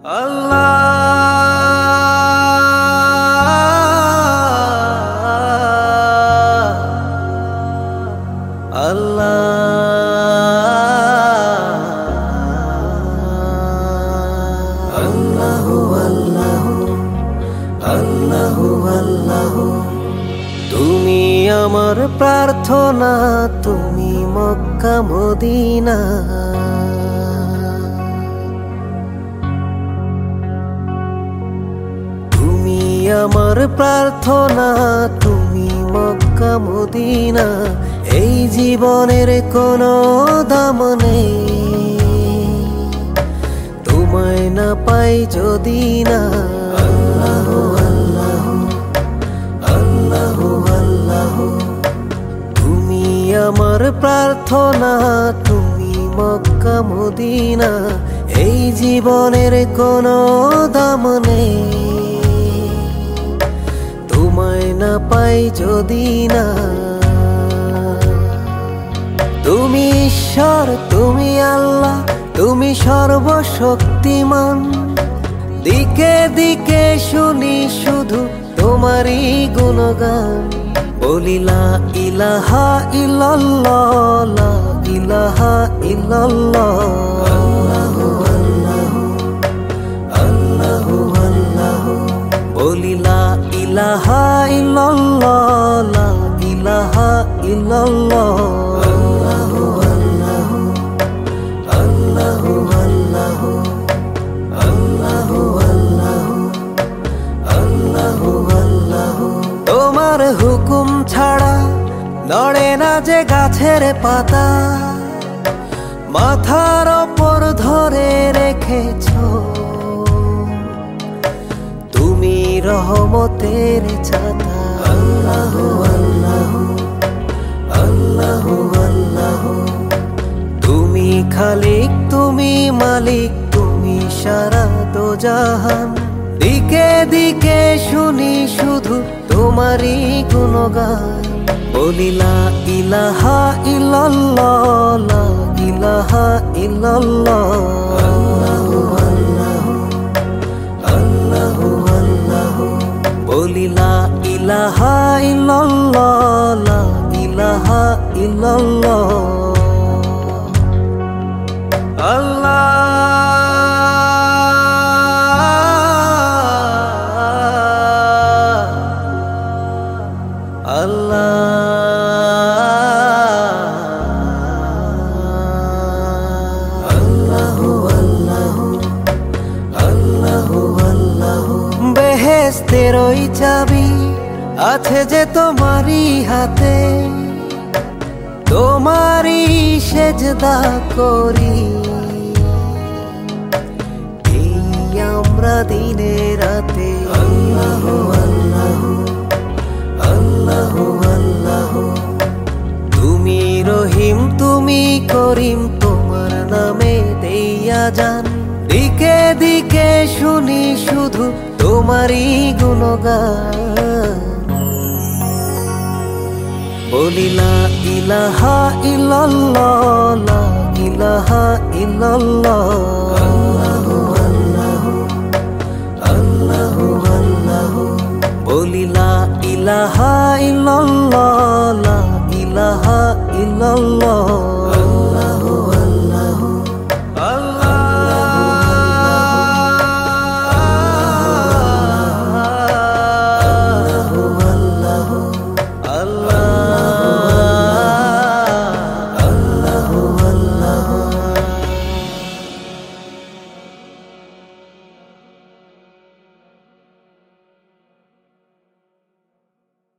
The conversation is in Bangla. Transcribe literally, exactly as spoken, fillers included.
আল্লাহ আল্লাহ আল্লাহু আল্লাহু আল্লাহু আল্লাহু তুমি আমার প্রার্থনা, তুমি মক্কা মদিনা। তুমি আমার প্রার্থনা, তুমি মক্কা মদিনা। এই জীবনের কোনো দাম নেই তোমায় না পাই যদি না। আল্লাহু আল্লাহু আল্লাহু আল্লাহু তুমি আমার প্রার্থনা, তুমি মক্কা মদিনা। এই জীবনের কোনো দাম নেই তোমায় না পাই যদি না। তুমি ঈশ্বর, তুমি আল্লাহ, তুমি সর্বশক্তিমান। দিকে দিকে শুনি শুধু তোমারই গুণগান। বলি লা ইলাহা ইল্লাল্লাহ, লা ইলাহা ইল্লাল্লাহ। আল্লাহু আল্লাহু আল্লাহু আল্লাহু বলি লা ইলাহা ইল্লাল্লাহ, লা ইলাহা ইল্লাল্লাহ। আল্লাহু আল্লাহু আল্লাহু আল্লাহু আল্লাহু আল্লাহু আল্লাহু আল্লাহু তোমার হুকুম ছাড়া নড়ে না যে গাছের পাতা। মাথার ওপর ধরে রেখেছ তুমি রহমতের ছাতা। আল্লাহু আল্লাহু আল্লাহু আল্লাহু তুমি খালিক, তুমি মালিক, তুমি সারা দোজাহান। দিকে দিকে শুনি শুধু তোমারই গুণগান। বলি লা ইলাহা ইল্লাল্লাহ, লা ইলাহা ইল্লাল্লাহ। আল্লাহু আল্লাহু আল্লাহু আল্লাহু বলি লা ইলাহা ইল্লাল্লাহ, লা ইলাহা ইল্লাল্লাহ। আল্লাহ আল্লাহ আল্লাহু আল্লাহু আল্লাহু আল্লাহু বেহেশতের ওই চাবি আছে যে তোমারই হাতে। তোমারই সেজদা করি এই আমরা দিনে রাতে। আল্লাহু আল্লাহু আল্লাহু আল্লাহু তুমি রহিম, তুমি করিম, তোমার নামে দেইয়া যান। দিকে দিকে শুনি শুধু তোমারই গুণগান। বলি লা ইলাহা ইল্লাল্লাহ, লা ইলাহা ইল্লাল্লাহ। আল্লাহু আল্লাহু আল্লাহু আল্লাহু বলি লা ইলাহা ইল্লাল্লাহ, লা ইলাহা ইল্লাল্লাহ।